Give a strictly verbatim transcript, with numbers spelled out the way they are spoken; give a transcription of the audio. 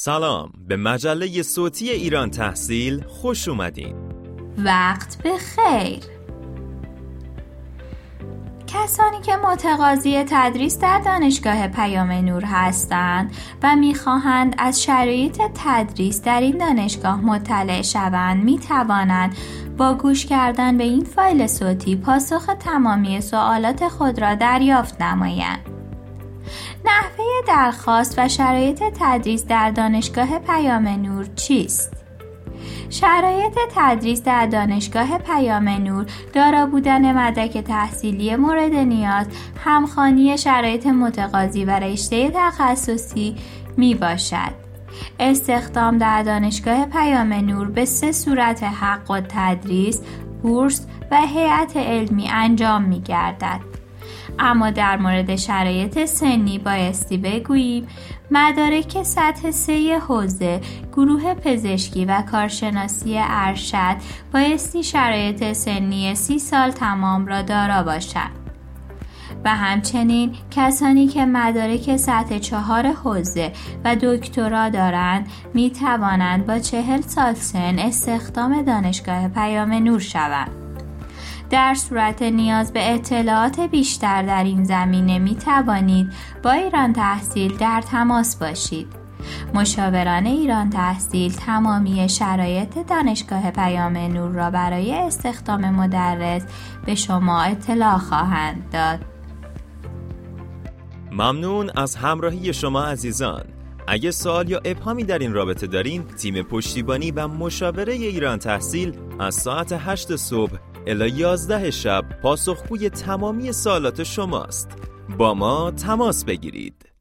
سلام، به مجله صوتی ایران تحصیل خوش اومدین. وقت بخیر. کسانی که متقاضی تدریس در دانشگاه پیام نور هستند و می‌خواهند از شرایط تدریس در این دانشگاه مطلع شوند، می‌توانند با گوش کردن به این فایل صوتی پاسخ تمامی سوالات خود را دریافت نمایند. نحوه درخواست و شرایط تدریس در دانشگاه پیام نور چیست؟ شرایط تدریس در دانشگاه پیام نور دارا بودن مدرک تحصیلی مورد نیاز، همخوانی شرایط متقاضی و رشته تخصصی می باشد. استخدام در دانشگاه پیام نور به سه صورت حق التدریس، بورس و هیئت علمی انجام می گردد. اما در مورد شرایط سنی بایستی بگوییم مدارک سطح سه حوزه گروه پزشکی و کارشناسی ارشد بایستی شرایط سنی سی سال تمام را دارا باشد و همچنین کسانی که مدارک سطح چهار حوزه و دکترا دارند می توانند با چهل سال سن استخدام دانشگاه پیام نور شوند. در صورت نیاز به اطلاعات بیشتر در این زمینه می توانید با ایران تحصیل در تماس باشید. مشاوران ایران تحصیل تمامی شرایط دانشگاه پیام نور را برای استخدام مدرس به شما اطلاع خواهند داد. ممنون از همراهی شما عزیزان. اگه سوال یا ابهامی در این رابطه دارین، تیم پشتیبانی و مشاوره ایران تحصیل از ساعت هشت صبح الی یازده شب پاسخگوی تمامی سوالات شماست. با ما تماس بگیرید.